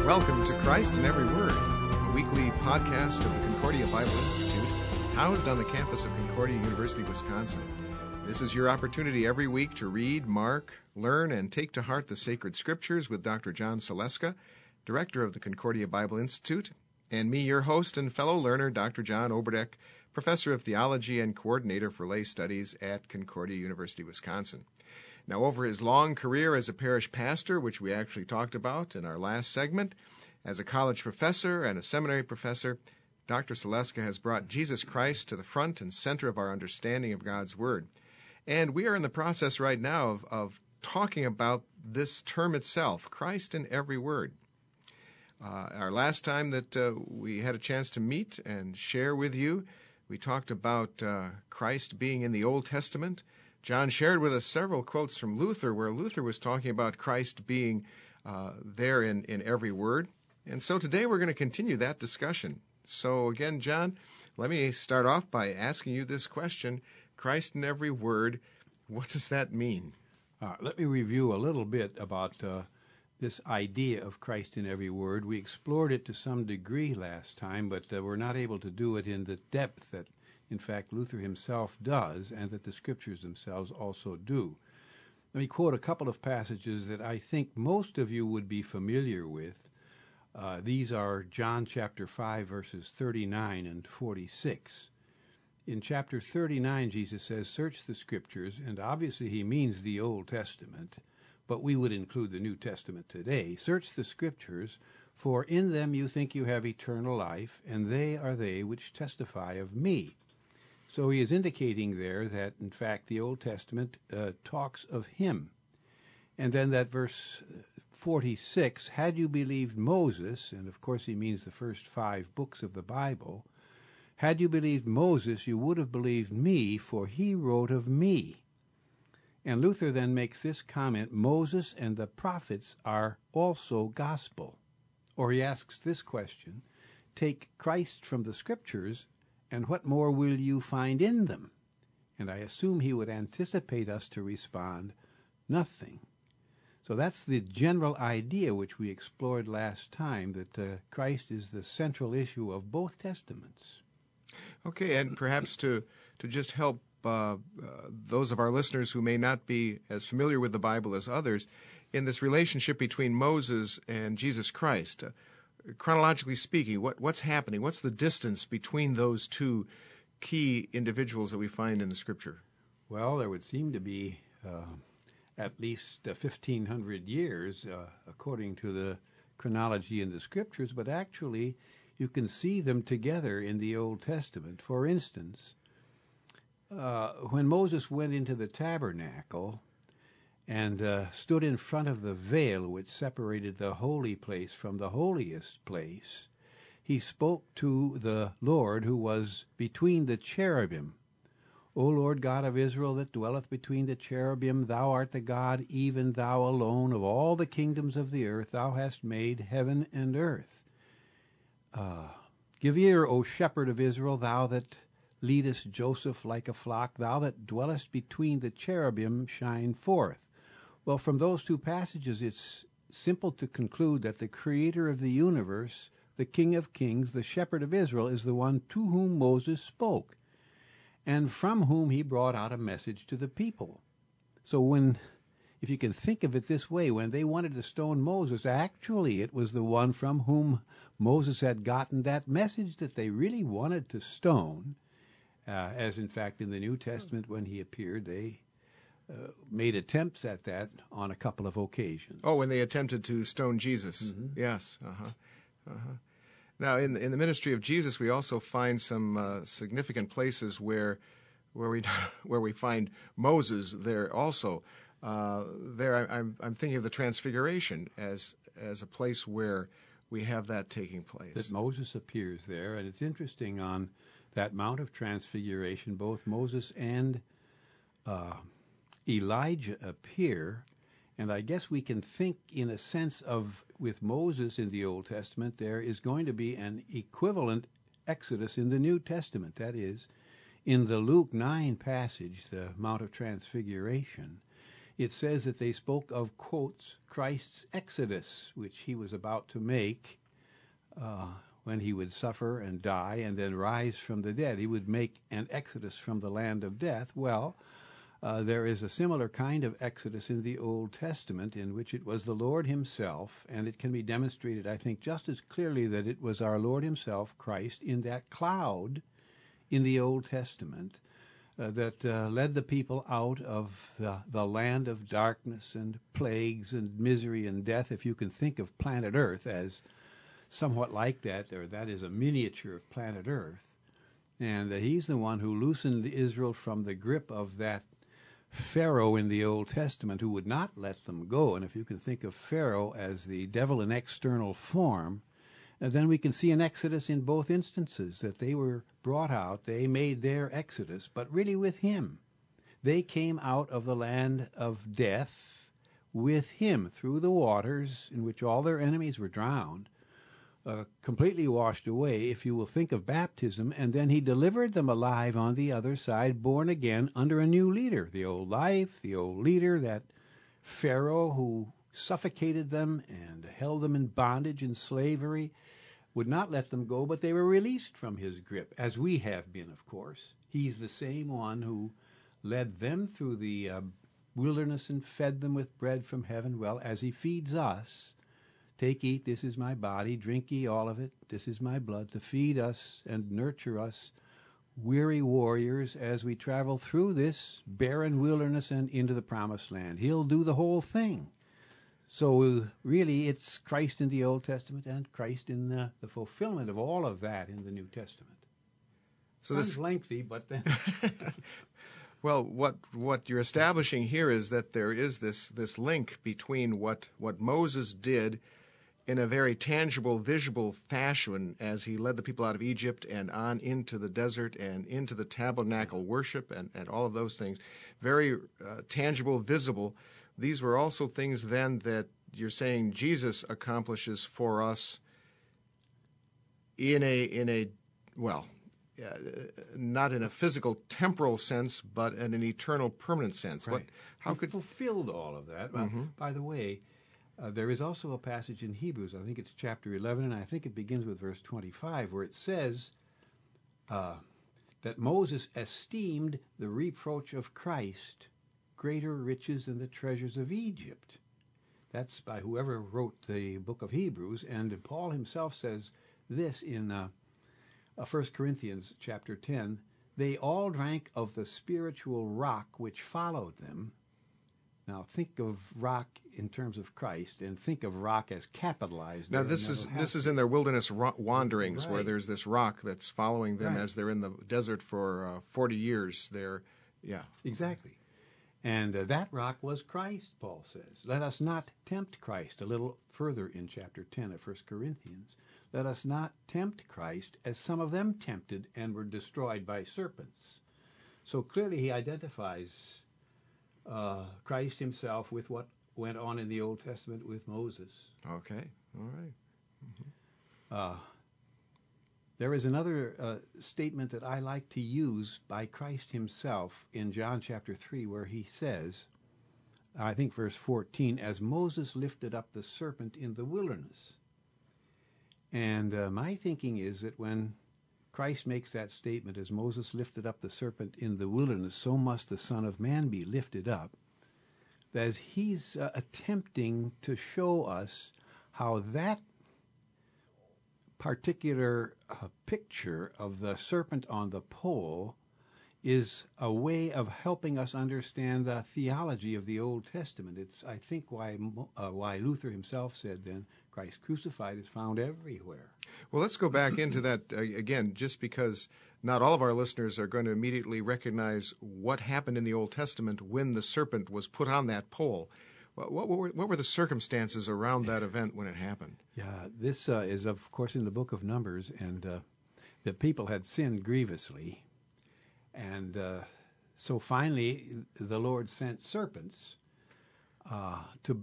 Welcome to Christ in Every Word, a weekly podcast of the Concordia Bible Institute, housed on the campus of Concordia University, Wisconsin. This is your opportunity every week to read, mark, learn, and take to heart the sacred scriptures with Dr. John Saleska, director of the Concordia Bible Institute, and me, your host and fellow learner, Dr. John Oberdeck, professor of theology and coordinator for lay studies at Concordia University, Wisconsin. Now, over his long career as a parish pastor, which we actually talked about in our last segment, as a college professor and a seminary professor, Dr. Saleska has brought Jesus Christ to the front and center of our understanding of God's Word. And we are in the process right now of talking about this term itself, Christ in every word. Our last time that we had a chance to meet and share with you, we talked about Christ being in the Old Testament. John shared with us several quotes from Luther, where Luther was talking about Christ being there in every word. And so today we're going to continue that discussion. So again, John, let me start off by asking you this question. Christ in every word, what does that mean? Let me review a little bit about this idea of Christ in every word. We explored it to some degree last time, but we're not able to do it in the depth that, in fact, Luther himself does, and that the Scriptures themselves also do. Let me quote a couple of passages that I think most of you would be familiar with. These are John chapter 5, verses 39 and 46. In chapter 39, Jesus says, "Search the Scriptures," and obviously he means the Old Testament, but we would include the New Testament today. "Search the Scriptures, for in them you think you have eternal life, and they are they which testify of me." So he is indicating there that, in fact, the Old Testament talks of him. And then that verse 46, "Had you believed Moses," and of course he means the first 5 books of the Bible, "had you believed Moses, you would have believed me, for he wrote of me." And Luther then makes this comment, "Moses and the prophets are also gospel." Or he asks this question, "Take Christ from the Scriptures, and what more will you find in them?" And I assume he would anticipate us to respond, "Nothing." So that's the general idea which we explored last time, that Christ is the central issue of both Testaments. Okay, and perhaps to just help those of our listeners who may not be as familiar with the Bible as others, in this relationship between Moses and Jesus Christ, chronologically speaking, what's happening? What's the distance between those two key individuals that we find in the Scripture? Well, there would seem to be at least 1,500 years, according to the chronology in the Scriptures, but actually you can see them together in the Old Testament. For instance, when Moses went into the tabernacle and stood in front of the veil which separated the holy place from the holiest place, he spoke to the Lord who was between the cherubim. "O Lord God of Israel, that dwelleth between the cherubim, thou art the God, even thou alone, of all the kingdoms of the earth. Thou hast made heaven and earth. Give ear, O shepherd of Israel, thou that leadest Joseph like a flock, thou that dwellest between the cherubim, shine forth." Well, from those two passages, it's simple to conclude that the creator of the universe, the King of kings, the shepherd of Israel, is the one to whom Moses spoke, and from whom he brought out a message to the people. So if you can think of it this way, when they wanted to stone Moses, actually it was the one from whom Moses had gotten that message that they really wanted to stone, as in fact in the New Testament when he appeared, they made attempts at that on a couple of occasions. Oh, when they attempted to stone Jesus. Mm-hmm. Yes. Now, in the ministry of Jesus, we also find some significant places where we find Moses there also. I'm thinking of the Transfiguration as a place where we have that taking place. That Moses appears there, and it's interesting, on that Mount of Transfiguration, both Moses and Elijah appear, and I guess we can think in a sense of, with Moses in the Old Testament, there is going to be an equivalent Exodus in the New Testament. That is, in the Luke 9 passage, the Mount of Transfiguration, it says that they spoke of, quotes, Christ's exodus, which he was about to make when he would suffer and die and then rise from the dead. He would make an exodus from the land of death. Well, there is a similar kind of exodus in the Old Testament in which it was the Lord himself, and it can be demonstrated, I think, just as clearly that it was our Lord himself, Christ, in that cloud in the Old Testament that led the people out of the land of darkness and plagues and misery and death. If you can think of planet Earth as somewhat like that, or that is a miniature of planet Earth. And he's the one who loosened Israel from the grip of that Pharaoh in the Old Testament who would not let them go. And if you can think of Pharaoh as the devil in external form, then we can see an exodus in both instances, that they were brought out, they made their exodus, but really with him. They came out of the land of death with him through the waters in which all their enemies were drowned, completely washed away, if you will think of baptism, and then he delivered them alive on the other side, born again under a new leader. The old life, the old leader, that Pharaoh who suffocated them and held them in bondage and slavery, would not let them go, but they were released from his grip, as we have been, of course. He's the same one who led them through the wilderness and fed them with bread from heaven. Well, as he feeds us, take, eat, this is my body, drink ye all of it, this is my blood, to feed us and nurture us, weary warriors, as we travel through this barren wilderness and into the promised land. He'll do the whole thing. So really, it's Christ in the Old Testament and Christ in the fulfillment of all of that in the New Testament. So this is lengthy, but then... Well, what you're establishing here is that there is this link between what Moses did in a very tangible, visible fashion as he led the people out of Egypt and on into the desert and into the tabernacle worship and all of those things. Very tangible, visible. These were also things then that you're saying Jesus accomplishes for us in a not in a physical, temporal sense, but in an eternal, permanent sense. Right. He fulfilled all of that. Mm-hmm. By the way, there is also a passage in Hebrews, I think it's chapter 11, and I think it begins with verse 25, where it says that Moses esteemed the reproach of Christ greater riches than the treasures of Egypt. That's by whoever wrote the book of Hebrews, and Paul himself says this in 1 Corinthians chapter 10, they all drank of the spiritual rock which followed them. Now think of rock in terms of Christ, and think of rock as capitalized. Now this is in their wilderness wanderings, right, where there's this rock that's following them right, as they're in the desert for 40 years. Exactly. And that rock was Christ, Paul says. Let us not tempt Christ. A little further in chapter 10 of 1 Corinthians. Let us not tempt Christ as some of them tempted and were destroyed by serpents. So clearly he identifies Christ himself with what went on in the Old Testament with Moses. Okay, all right. Mm-hmm. There is another statement that I like to use by Christ himself in John chapter 3, where he says, I think verse 14, as Moses lifted up the serpent in the wilderness. And my thinking is that when Christ makes that statement, as Moses lifted up the serpent in the wilderness, so must the Son of Man be lifted up, that he's attempting to show us how that particular picture of the serpent on the pole is a way of helping us understand the theology of the Old Testament. It's, I think, why Luther himself said then, Christ crucified is found everywhere. Well, let's go back into that again, just because not all of our listeners are going to immediately recognize what happened in the Old Testament when the serpent was put on that pole. What were the circumstances around that event when it happened? Yeah, this is, of course, in the book of Numbers, and the people had sinned grievously. And so finally, the Lord sent serpents to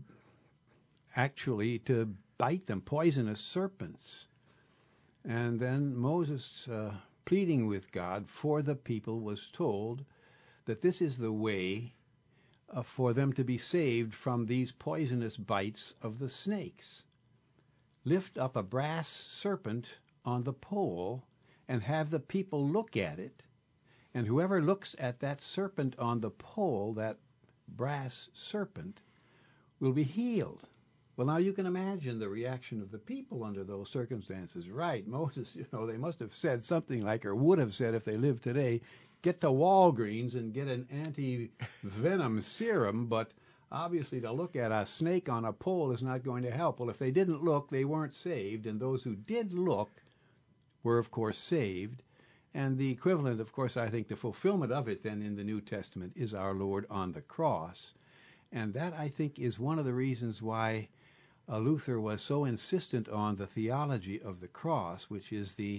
bite them, poisonous serpents. And then Moses, pleading with God for the people, was told that this is the way for them to be saved from these poisonous bites of the snakes. Lift up a brass serpent on the pole and have the people look at it, and whoever looks at that serpent on the pole, that brass serpent, will be healed. Well, now you can imagine the reaction of the people under those circumstances. Right, Moses, they must have said something like, or would have said if they lived today, get to Walgreens and get an anti-venom serum, but obviously to look at a snake on a pole is not going to help. Well, if they didn't look, they weren't saved, and those who did look were, of course, saved. And the equivalent, of course, I think the fulfillment of it then in the New Testament is our Lord on the cross. And that, I think, is one of the reasons why Luther was so insistent on the theology of the cross, which is the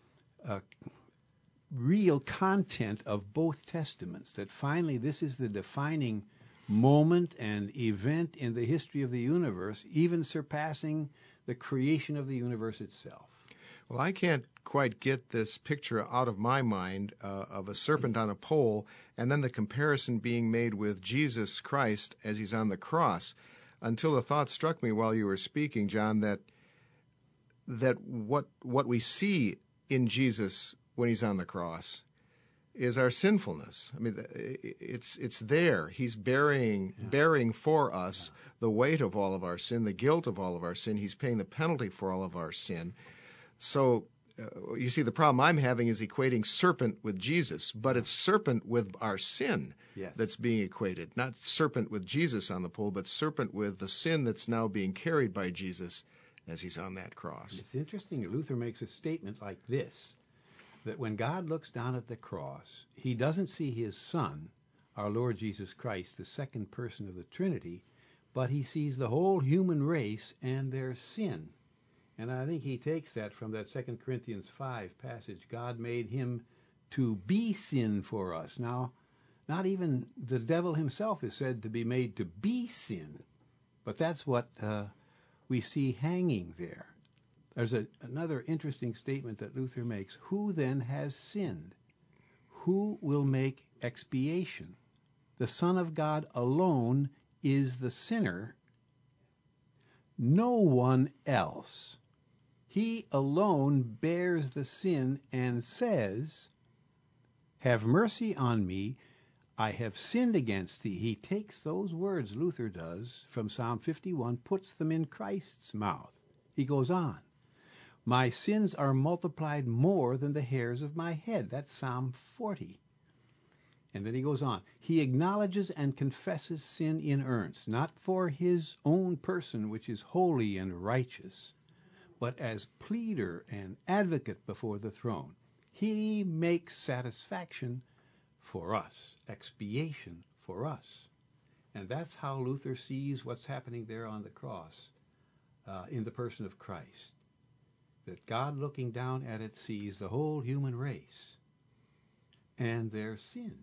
real content of both testaments, that finally this is the defining moment and event in the history of the universe, even surpassing the creation of the universe itself. Well, I can't quite get this picture out of my mind of a serpent on a pole and then the comparison being made with Jesus Christ as he's on the cross until the thought struck me while you were speaking, John, that what we see in Jesus when he's on the cross is our sinfulness. I mean, it's there. He's bearing for us the weight of all of our sin, the guilt of all of our sin. He's paying the penalty for all of our sin. So, you see, the problem I'm having is equating serpent with Jesus, but it's serpent with our sin that's being equated. Not serpent with Jesus on the pole, but serpent with the sin that's now being carried by Jesus as he's on that cross. It's interesting. Luther makes a statement like this, that when God looks down at the cross, he doesn't see his Son, our Lord Jesus Christ, the second person of the Trinity, but he sees the whole human race and their sin. And I think he takes that from that 2 Corinthians 5 passage. God made him to be sin for us. Now, not even the devil himself is said to be made to be sin, but that's what we see hanging there. There's another interesting statement that Luther makes. Who then has sinned? Who will make expiation? The Son of God alone is the sinner, no one else. He alone bears the sin and says, have mercy on me, I have sinned against thee. He takes those words, Luther does, from Psalm 51, puts them in Christ's mouth. He goes on, my sins are multiplied more than the hairs of my head. That's Psalm 40. And then he goes on, he acknowledges and confesses sin in earnest, not for his own person, which is holy and righteous, but as pleader and advocate before the throne. He makes satisfaction for us, expiation for us. And that's how Luther sees what's happening there on the cross in the person of Christ. That God looking down at it sees the whole human race and their sin.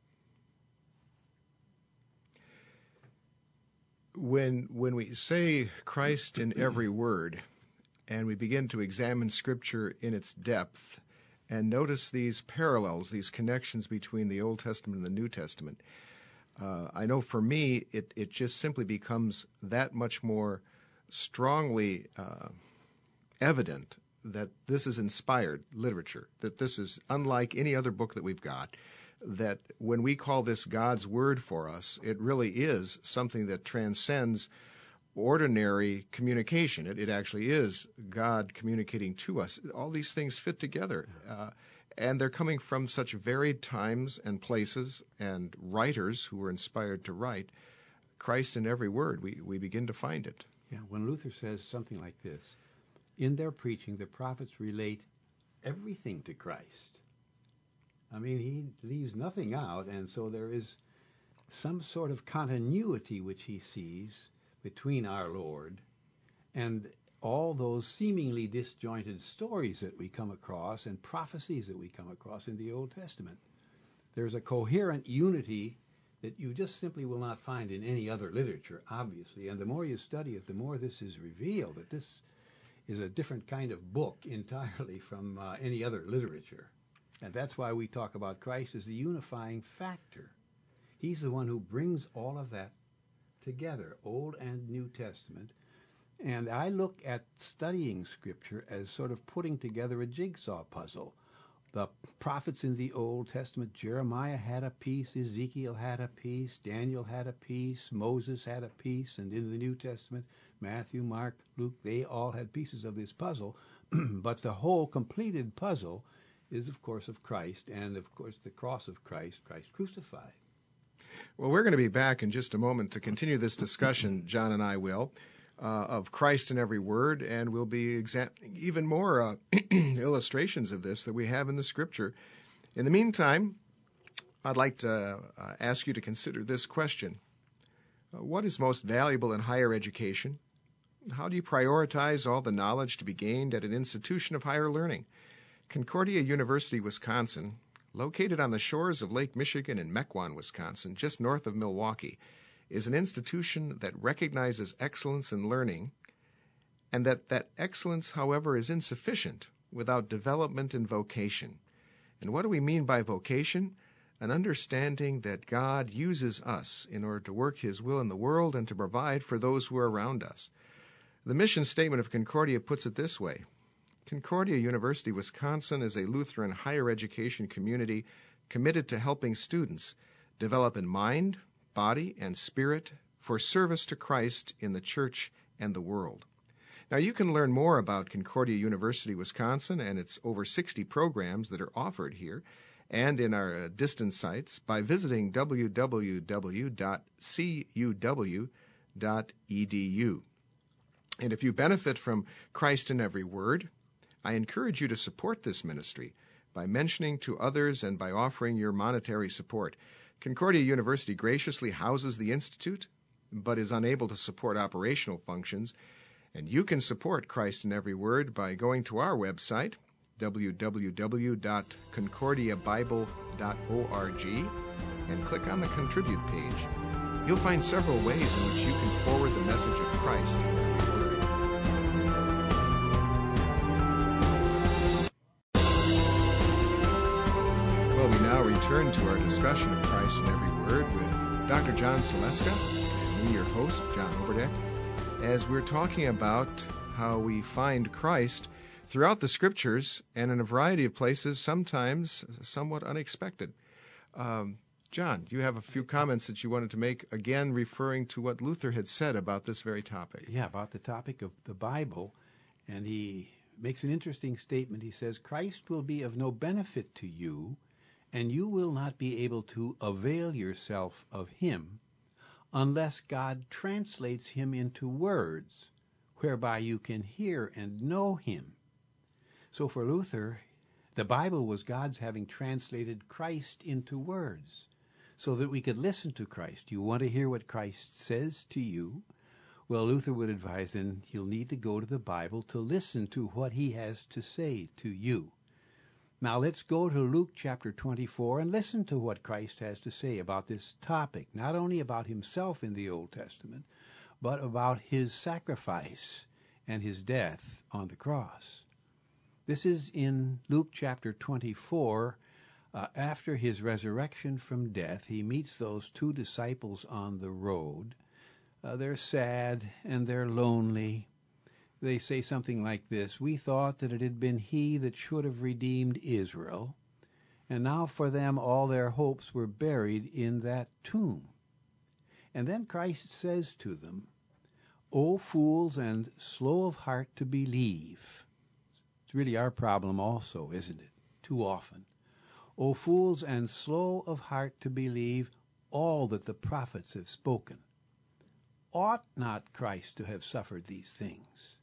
When we say Christ in every word, and we begin to examine Scripture in its depth and notice these parallels, these connections between the Old Testament and the New Testament, I know for me it just simply becomes that much more strongly evident that this is inspired literature, that this is unlike any other book that we've got, that when we call this God's Word for us, it really is something that transcends ordinary communication. It actually is God communicating to us. All these things fit together, and they're coming from such varied times and places and writers who were inspired to write. Christ in every word, we begin to find it. Yeah, when Luther says something like this, in their preaching, the prophets relate everything to Christ. I mean, he leaves nothing out, and so there is some sort of continuity which he sees between our Lord and all those seemingly disjointed stories that we come across and prophecies that we come across in the Old Testament. There's a coherent unity that you just simply will not find in any other literature, obviously. And the more you study it, the more this is revealed, that this is a different kind of book entirely from any other literature. And that's why we talk about Christ as the unifying factor. He's the one who brings all of that together, Old and New Testament. And I look at studying Scripture as sort of putting together a jigsaw puzzle. The prophets in the Old Testament, Jeremiah had a piece, Ezekiel had a piece, Daniel had a piece, Moses had a piece, and in the New Testament, Matthew, Mark, Luke, they all had pieces of this puzzle. But the whole completed puzzle is, of course, of Christ, and, of course, the cross of Christ, Christ crucified. Well, we're going to be back in just a moment to continue this discussion, John and I will, of Christ in every word, and we'll be examining even more illustrations of this that we have in the Scripture. In the meantime, I'd like to ask you to consider this question. What is most valuable in higher education? How do you prioritize all the knowledge to be gained at an institution of higher learning? Concordia University, Wisconsin, located on the shores of Lake Michigan in Mequon, Wisconsin, just north of Milwaukee, is an institution that recognizes excellence in learning, and that excellence, however, is insufficient without development in vocation. And what do we mean by vocation? An understanding that God uses us in order to work His will in the world and to provide for those who are around us. The mission statement of Concordia puts it this way: Concordia University, Wisconsin is a Lutheran higher education community committed to helping students develop in mind, body, and spirit for service to Christ in the church and the world. Now, you can learn more about Concordia University, Wisconsin, and its over 60 programs that are offered here and in our distance sites by visiting www.cuw.edu. And if you benefit from Christ in every word, I encourage you to support this ministry by mentioning to others and by offering your monetary support. Concordia University graciously houses the Institute, but is unable to support operational functions, and you can support Christ in every word by going to our website, www.concordiabible.org, and click on the Contribute page. You'll find several ways in which you can forward the message of Christ in every word. Well, we now return to our discussion of Christ in every word with Dr. John Saleska and me, your host, John Oberdeck, as we're talking about how we find Christ throughout the Scriptures and in a variety of places, sometimes somewhat unexpected. John, you have a few comments that you wanted to make, again referring to what Luther had said about this very topic. Yeah, about the topic of the Bible, and he makes an interesting statement. He says, Christ will be of no benefit to you, and you will not be able to avail yourself of him unless God translates him into words whereby you can hear and know him. So for Luther, the Bible was God's having translated Christ into words so that we could listen to Christ. You want to hear what Christ says to you? Well, Luther would advise then you'll need to go to the Bible to listen to what he has to say to you. Now let's go to Luke chapter 24 and listen to what Christ has to say about this topic, not only about himself in the Old Testament, but about his sacrifice and his death on the cross. This is in Luke chapter 24. After his resurrection from death, he meets those two disciples on the road. They're sad and they're lonely. They say something like this: we thought that it had been he that should have redeemed Israel, and now for them all their hopes were buried in that tomb. And then Christ says to them, O fools and slow of heart to believe. It's really our problem also, isn't it? Too often. O fools and slow of heart to believe all that the prophets have spoken. Ought not Christ to have suffered these things?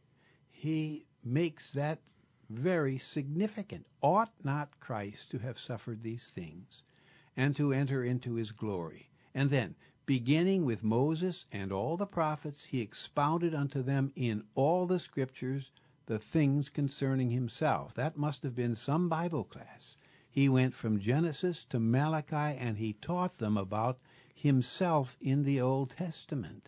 He makes that very significant. Ought not Christ to have suffered these things and to enter into his glory? And then, beginning with Moses and all the prophets, he expounded unto them in all the Scriptures the things concerning himself. That must have been some Bible class. He went from Genesis to Malachi, and he taught them about himself in the Old Testament.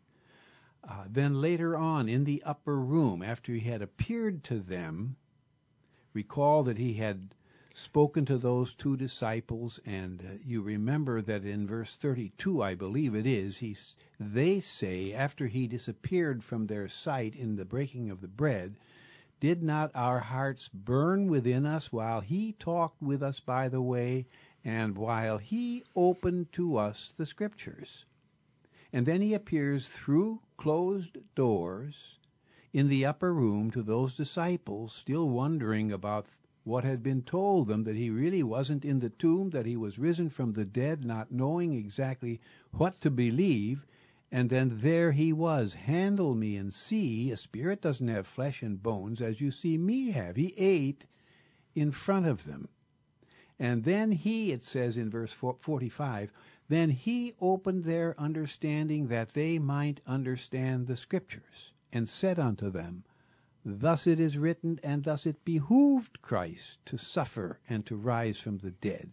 Then later on, in the upper room, after he had appeared to them, recall that he had spoken to those two disciples, and you remember that in verse 32, I believe it is, they say, after he disappeared from their sight in the breaking of the bread, "Did not our hearts burn within us while he talked with us by the way, and while he opened to us the Scriptures?" And then he appears through closed doors in the upper room to those disciples, still wondering about what had been told them, that he really wasn't in the tomb, that he was risen from the dead, not knowing exactly what to believe. And then there he was. "Handle me and see. A spirit doesn't have flesh and bones as you see me have." He ate in front of them. And then it says in verse 45, "Then he opened their understanding that they might understand the Scriptures, and said unto them, Thus it is written, and thus it behooved Christ to suffer and to rise from the dead,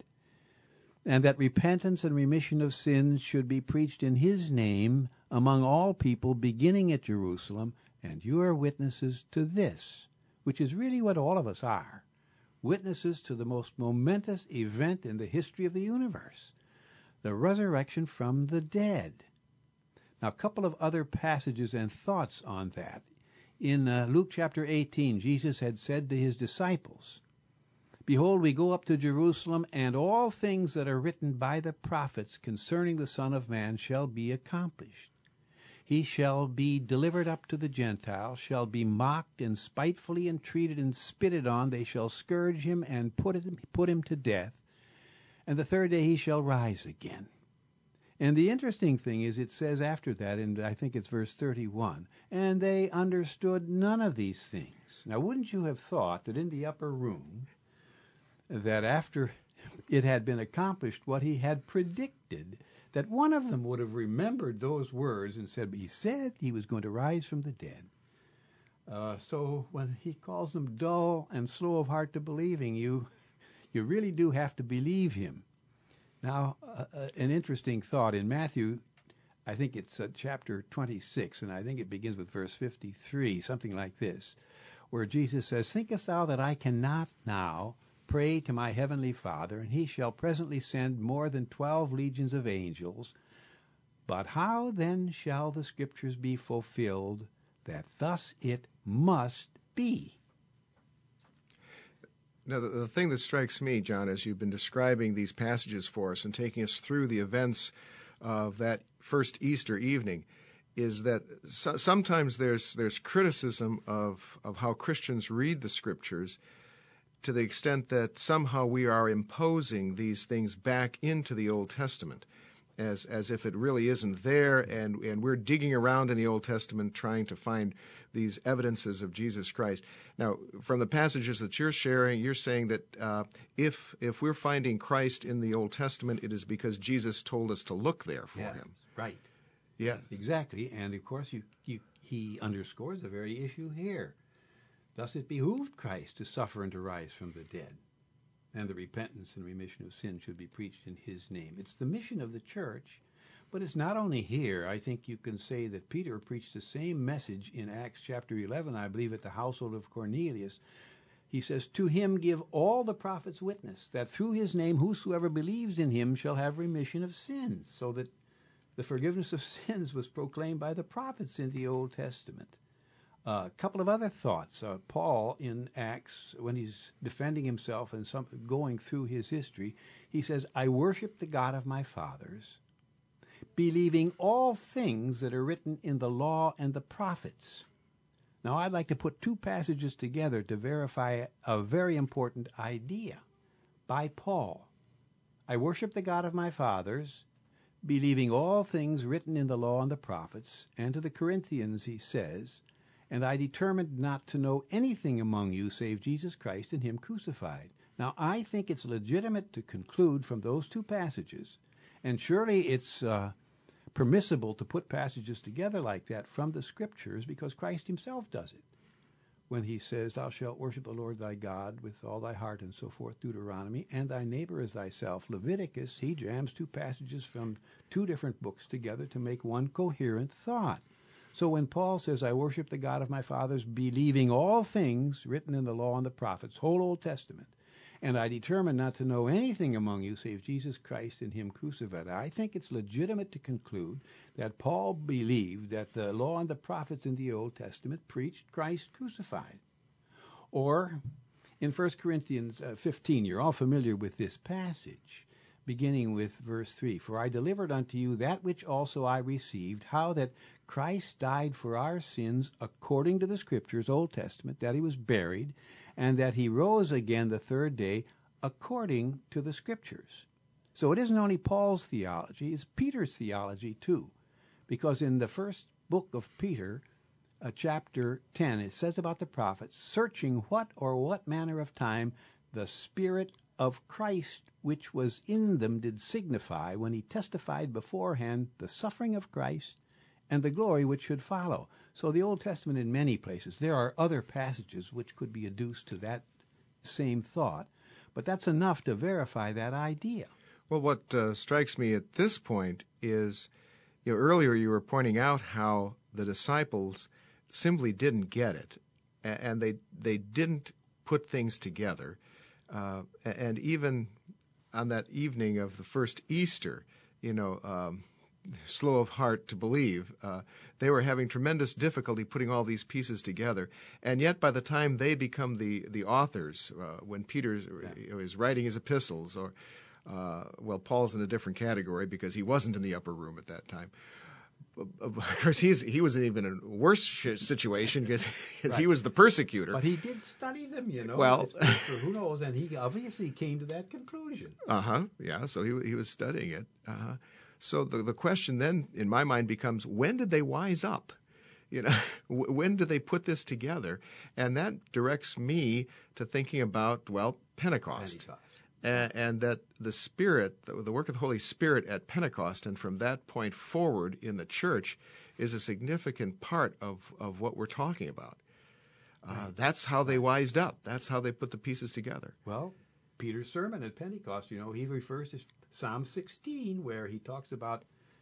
and that repentance and remission of sins should be preached in his name among all people, beginning at Jerusalem, and you are witnesses to this," which is really what all of us are, witnesses to the most momentous event in the history of the universe, the resurrection from the dead. Now, a couple of other passages and thoughts on that. In Luke chapter 18, Jesus had said to his disciples, "Behold, we go up to Jerusalem, and all things that are written by the prophets concerning the Son of Man shall be accomplished. He shall be delivered up to the Gentiles, shall be mocked and spitefully entreated and spitted on. They shall scourge him and put him to death. And the third day he shall rise again." And the interesting thing is, it says after that, and I think it's verse 31, "And they understood none of these things." Now, wouldn't you have thought that in the upper room, that after it had been accomplished what he had predicted, that one of them would have remembered those words and said, "He said he was going to rise from the dead." So when he calls them dull and slow of heart to believing, you really do have to believe him. Now, an interesting thought in Matthew, I think it's chapter 26, and I think it begins with verse 53, something like this, where Jesus says, "Thinkest thou that I cannot now pray to my heavenly Father, and he shall presently send more than 12 legions of angels? But how then shall the Scriptures be fulfilled, that thus it must be?" Now, the thing that strikes me, John, as you've been describing these passages for us and taking us through the events of that first Easter evening, is that sometimes there's criticism of how Christians read the Scriptures, to the extent that somehow we are imposing these things back into the Old Testament, as if it really isn't there, and we're digging around in the Old Testament trying to find these evidences of Jesus Christ. Now, from the passages that you're sharing, you're saying that if we're finding Christ in the Old Testament, it is because Jesus told us to look there for him. Right. Yes. Exactly. And, of course, he underscores the very issue here. "Thus it behooved Christ to suffer and to rise from the dead, and the repentance and remission of sin should be preached in his name." It's the mission of the church, but it's not only here. I think you can say that Peter preached the same message in Acts chapter 11, I believe, at the household of Cornelius. He says, "To him give all the prophets witness, that through his name whosoever believes in him shall have remission of sins," so that the forgiveness of sins was proclaimed by the prophets in the Old Testament. A couple of other thoughts. Paul in Acts, when he's defending himself and going through his history, he says, "I worship the God of my fathers, believing all things that are written in the law and the prophets." Now, I'd like to put two passages together to verify a very important idea by Paul. "I worship the God of my fathers, believing all things written in the law and the prophets." And to the Corinthians he says, "And I determined not to know anything among you save Jesus Christ and him crucified." Now, I think it's legitimate to conclude from those two passages, and surely it's permissible to put passages together like that from the Scriptures, because Christ himself does it. When he says, "Thou shalt worship the Lord thy God with all thy heart," and so forth, Deuteronomy, "and thy neighbor as thyself," Leviticus, he jams two passages from two different books together to make one coherent thought. So when Paul says, "I worship the God of my fathers, believing all things written in the law and the prophets," whole Old Testament, And I determined not to know anything among you save Jesus Christ and him crucified. I think it's legitimate to conclude that Paul believed that the law and the prophets in the Old Testament preached Christ crucified. Or in 1 Corinthians 15, you're all familiar with this passage, beginning with verse 3. For I delivered unto you that which also I received, how that Christ died for our sins according to the Scriptures, Old Testament, that he was buried, and that he rose again the third day according to the Scriptures. So it isn't only Paul's theology, it's Peter's theology too. Because in the first book of Peter, chapter 10, it says about the prophets, searching what manner of time the Spirit of Christ which was in them did signify when he testified beforehand the suffering of Christ and the glory which should follow. So the Old Testament in many places, there are other passages which could be adduced to that same thought, but that's enough to verify that idea. Well, what strikes me at this point is, earlier you were pointing out how the disciples simply didn't get it, and they didn't put things together. And even on that evening of the first Easter, slow of heart to believe, they were having tremendous difficulty putting all these pieces together. And yet by the time they become the authors, when Peter is writing his epistles, or, Paul's in a different category because he wasn't in the upper room at that time. Of course, he was even in a worse situation because right. He was the persecutor. But he did study them, Well, who knows? And he obviously came to that conclusion. Yeah. So he was studying it. So the question then, in my mind, becomes: when did they wise up? When did they put this together? And that directs me to thinking about Pentecost. And that the Spirit, the work of the Holy Spirit at Pentecost, and from that point forward in the church, is a significant part of what we're talking about. That's how they wised up. That's how they put the pieces together. Well, Peter's sermon at Pentecost, he refers to Psalm 16, where he talks about,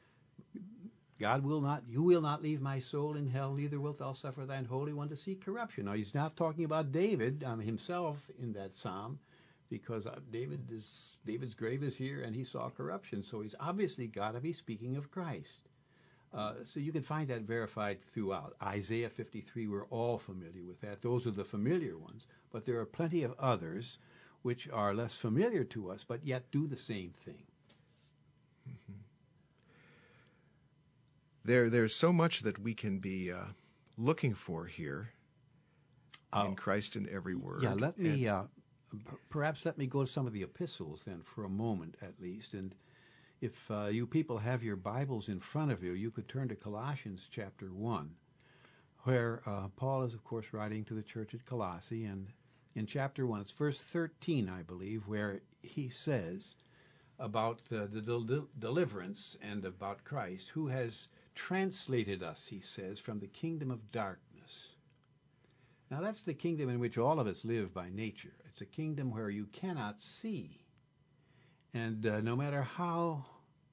you will not leave my soul in hell, neither wilt thou suffer thine Holy One to see corruption. Now, he's not talking about David himself in that psalm, because David's grave is here and he saw corruption. So he's obviously got to be speaking of Christ. So you can find that verified throughout. Isaiah 53, we're all familiar with that. Those are the familiar ones. But there are plenty of others which are less familiar to us, but yet do the same thing. Mm-hmm. There's so much that we can be looking for here in Christ in every word. Yeah, let me go to some of the epistles then for a moment at least. And if you people have your Bibles in front of you, you could turn to Colossians chapter 1, where Paul is, of course, writing to the church at Colossae. And in chapter 1, it's verse 13, I believe, where he says about the deliverance and about Christ, who has translated us, he says, from the kingdom of darkness. Now, that's the kingdom in which all of us live by nature. It's a kingdom where you cannot see. And no matter how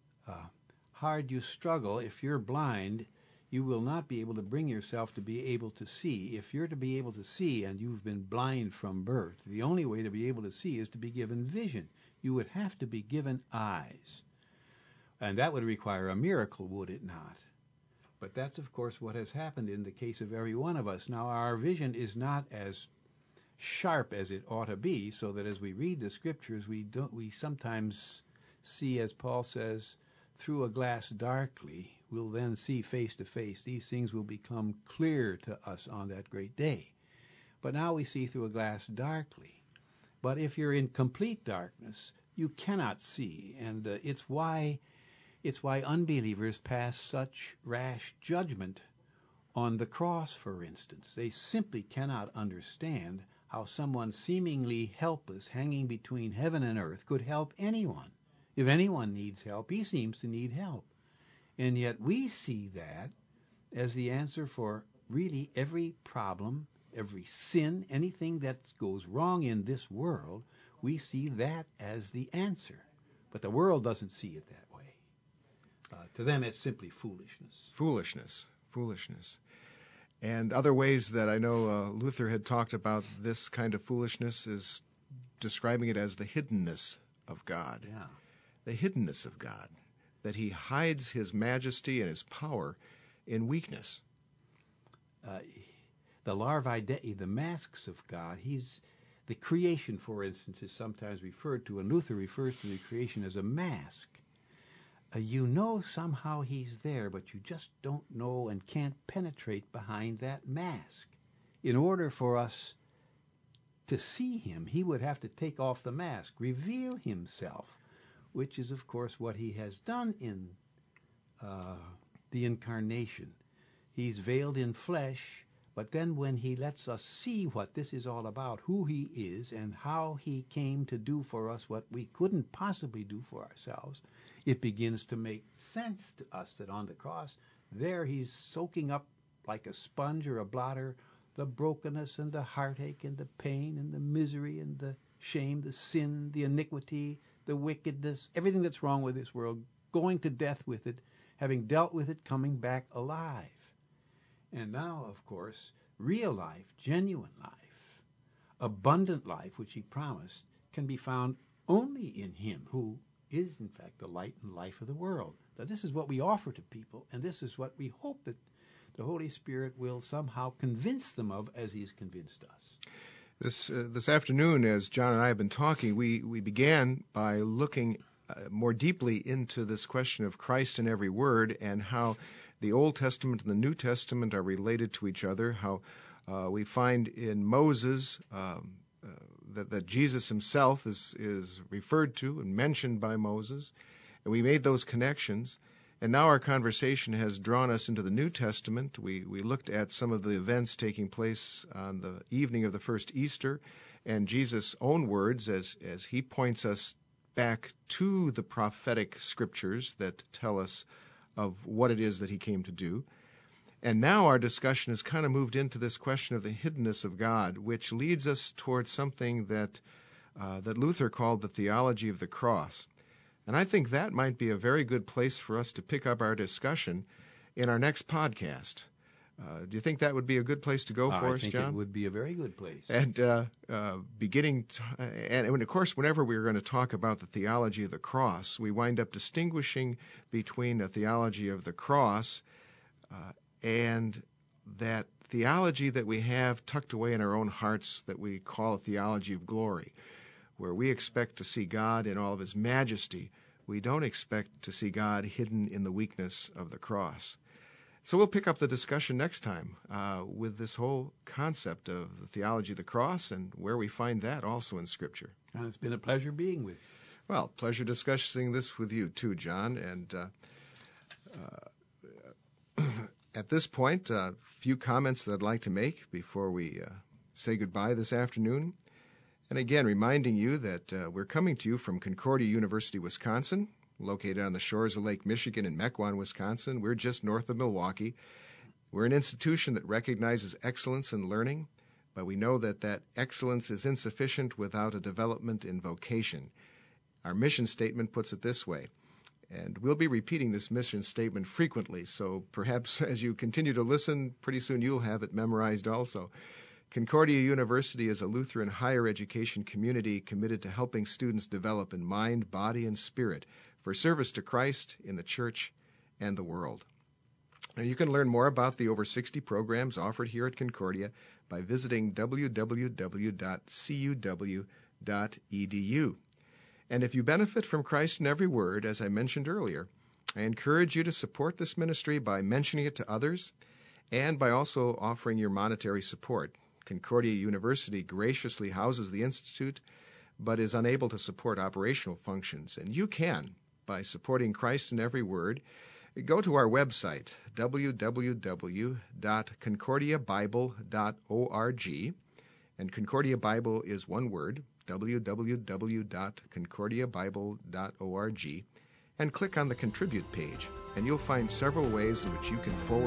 hard you struggle, if you're blind, you will not be able to bring yourself to be able to see. If you're to be able to see and you've been blind from birth, the only way to be able to see is to be given vision. You would have to be given eyes. And that would require a miracle, would it not? But that's, of course, what has happened in the case of every one of us. Now, our vision is not as sharp as it ought to be, so that as we read the Scriptures, we sometimes see, as Paul says, through a glass darkly. We'll then see face to face. These things will become clear to us on that great day. But now we see through a glass darkly. But if you're in complete darkness, you cannot see, and it's why unbelievers pass such rash judgment on the cross, for instance. They simply cannot understand how someone seemingly helpless, hanging between heaven and earth, could help anyone. If anyone needs help, he seems to need help. And yet we see that as the answer for really every problem, every sin, anything that goes wrong in this world, we see that as the answer. But the world doesn't see it that way. To them, it's simply foolishness. Foolishness. And other ways that I know Luther had talked about this kind of foolishness is describing it as the hiddenness of God. Yeah. The hiddenness of God, that he hides his majesty and his power in weakness. The larvae dei, the masks of God, the creation, for instance, is sometimes referred to, and Luther refers to the creation as a mask. You know somehow he's there, but you just don't know and can't penetrate behind that mask. In order for us to see him, he would have to take off the mask, reveal himself, which is, of course, what he has done in the incarnation. He's veiled in flesh, but then when he lets us see what this is all about, who he is and how he came to do for us what we couldn't possibly do for ourselves, it begins to make sense to us that on the cross, there he's soaking up like a sponge or a blotter the brokenness and the heartache and the pain and the misery and the shame, the sin, the iniquity, the wickedness, everything that's wrong with this world, going to death with it, having dealt with it, coming back alive. And now, of course, real life, genuine life, abundant life, which he promised, can be found only in him who is, in fact, the light and life of the world. Now, this is what we offer to people, and this is what we hope that the Holy Spirit will somehow convince them of as he's convinced us. This afternoon, as John and I have been talking, we began by looking more deeply into this question of Christ in every word and how the Old Testament and the New Testament are related to each other, how we find in Moses that Jesus himself is referred to and mentioned by Moses, and we made those connections. And now our conversation has drawn us into the New Testament. We looked at some of the events taking place on the evening of the first Easter, and Jesus' own words as he points us back to the prophetic scriptures that tell us of what it is that he came to do. And now our discussion has kind of moved into this question of the hiddenness of God, which leads us towards something that Luther called the theology of the cross. And I think that might be a very good place for us to pick up our discussion in our next podcast. Do you think that would be a good place to go for us, John? I think it would be a very good place. And and of course, whenever we're going to talk about the theology of the cross, we wind up distinguishing between a theology of the cross and that theology that we have tucked away in our own hearts that we call a theology of glory, where we expect to see God in all of his majesty. We don't expect to see God hidden in the weakness of the cross. So we'll pick up the discussion next time with this whole concept of the theology of the cross and where we find that also in Scripture. And it's been a pleasure being with you. Well, pleasure discussing this with you too, John. And at this point, a few comments that I'd like to make before we say goodbye this afternoon. And again, reminding you that we're coming to you from Concordia University, Wisconsin, located on the shores of Lake Michigan in Mequon, Wisconsin. We're just north of Milwaukee. We're an institution that recognizes excellence in learning, but we know that excellence is insufficient without a development in vocation. Our mission statement puts it this way, and we'll be repeating this mission statement frequently, so perhaps as you continue to listen, pretty soon you'll have it memorized also. Concordia University is a Lutheran higher education community committed to helping students develop in mind, body, and spirit for service to Christ in the church and the world. Now, you can learn more about the over 60 programs offered here at Concordia by visiting www.cuw.edu. And if you benefit from Christ in every word, as I mentioned earlier, I encourage you to support this ministry by mentioning it to others and by also offering your monetary support. Concordia University graciously houses the Institute, but is unable to support operational functions. And you can, by supporting Christ in every word. Go to our website, www.concordiabible.org, and Concordia Bible is one word, www.concordiabible.org, and click on the Contribute page, and you'll find several ways in which you can forward